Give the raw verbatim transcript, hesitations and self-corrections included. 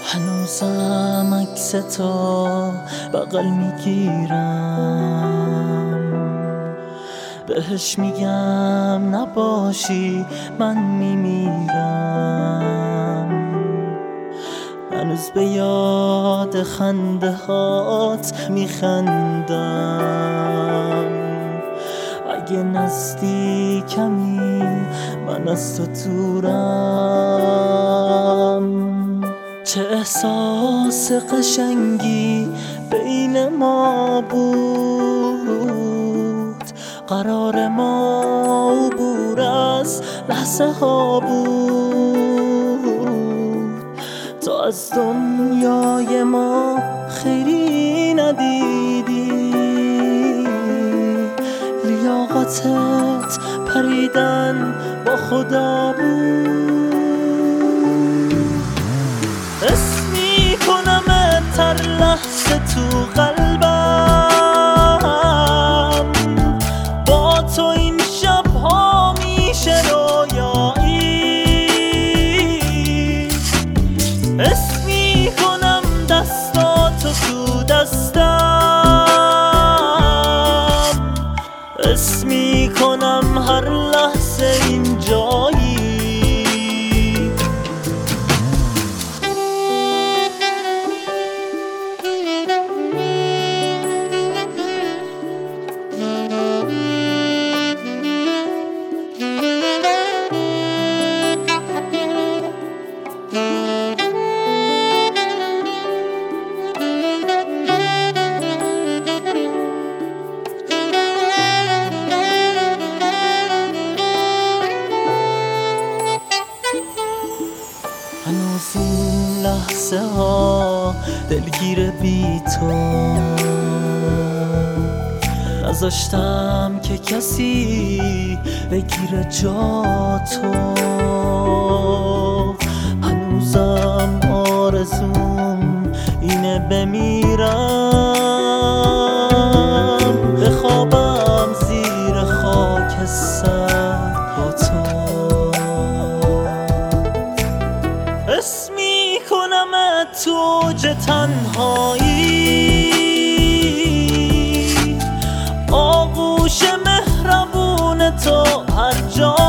هنوزم عکس تو بغل میگیرم، بهش میگم نباشی من میمیرم. هنوز به یاد خنده هات میخندم، اگه نزدیکمی من از تو دورم. چه احساس قشنگی بین ما بود، قرار ما عبور از لحظه ها بود. تو از دنیای ما خیری ندیدی، لیاقتت پریدن با خدا بود. حس میکنمت هر لحظه تو قلبم، با تو این شبها میشه رویایی. حس میکنم دستاتو تو دستم، حس میکنم هر لحظه اینجایی. هنوز این لحظه ها دلگیر بی تو، نذاشتم که کسی بگیره جا تو. هنوزم آرزوم اینه بمیرم، بخوابم زیر خاکستر با تو. حس میکنم تو اوج تنهایی، آغوش مهربون تو هر جا